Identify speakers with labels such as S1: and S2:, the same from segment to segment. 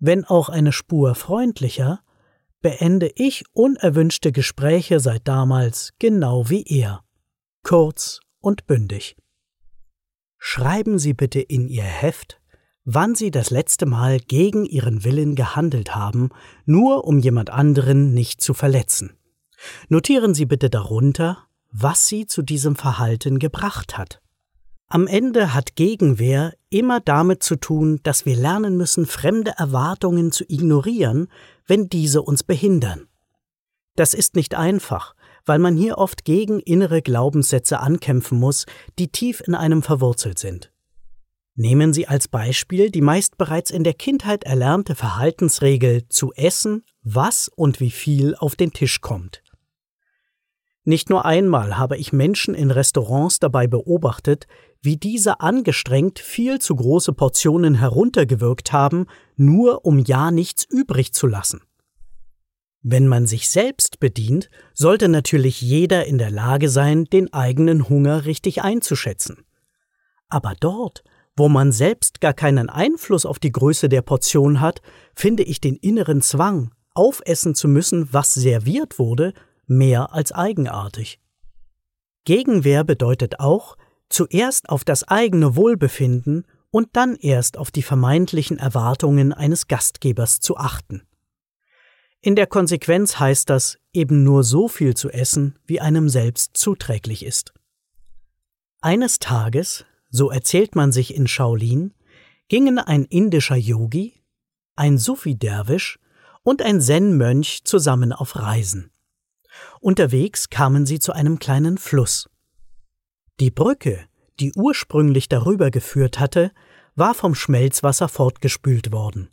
S1: wenn auch eine Spur freundlicher, beende ich unerwünschte Gespräche seit damals genau wie er. Kurz und bündig. Schreiben Sie bitte in Ihr Heft, wann Sie das letzte Mal gegen Ihren Willen gehandelt haben, nur um jemand anderen nicht zu verletzen. Notieren Sie bitte darunter, was Sie zu diesem Verhalten gebracht hat. Am Ende hat Gegenwehr immer damit zu tun, dass wir lernen müssen, fremde Erwartungen zu ignorieren, wenn diese uns behindern. Das ist nicht einfach, weil man hier oft gegen innere Glaubenssätze ankämpfen muss, die tief in einem verwurzelt sind. Nehmen Sie als Beispiel die meist bereits in der Kindheit erlernte Verhaltensregel zu essen, was und wie viel auf den Tisch kommt. Nicht nur einmal habe ich Menschen in Restaurants dabei beobachtet, wie diese angestrengt viel zu große Portionen heruntergewürgt haben, nur um ja nichts übrig zu lassen. Wenn man sich selbst bedient, sollte natürlich jeder in der Lage sein, den eigenen Hunger richtig einzuschätzen. Aber dort, wo man selbst gar keinen Einfluss auf die Größe der Portion hat, finde ich den inneren Zwang, aufessen zu müssen, was serviert wurde, mehr als eigenartig. Gegenwehr bedeutet auch, zuerst auf das eigene Wohlbefinden und dann erst auf die vermeintlichen Erwartungen eines Gastgebers zu achten. In der Konsequenz heißt das, eben nur so viel zu essen, wie einem selbst zuträglich ist. Eines Tages, so erzählt man sich in Shaolin, gingen ein indischer Yogi, ein Sufi-Derwisch und ein Zen-Mönch zusammen auf Reisen. Unterwegs kamen sie zu einem kleinen Fluss. Die Brücke, die ursprünglich darüber geführt hatte, war vom Schmelzwasser fortgespült worden.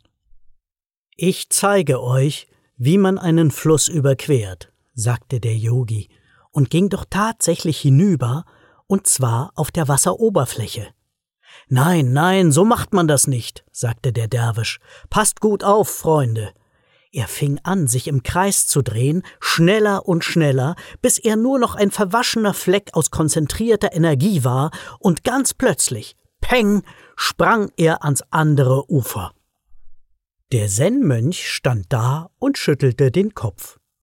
S1: »Ich zeige euch, wie man einen Fluss überquert«, sagte der Yogi und ging doch tatsächlich hinüber, und zwar auf der Wasseroberfläche. »Nein, nein, so macht man das nicht«, sagte der Derwisch. »Passt gut auf, Freunde.« Er fing an, sich im Kreis zu drehen, schneller und schneller, bis er nur noch ein verwaschener Fleck aus konzentrierter Energie war, und ganz plötzlich, peng, sprang er ans andere Ufer. Der Zen-Mönch stand da und schüttelte den Kopf.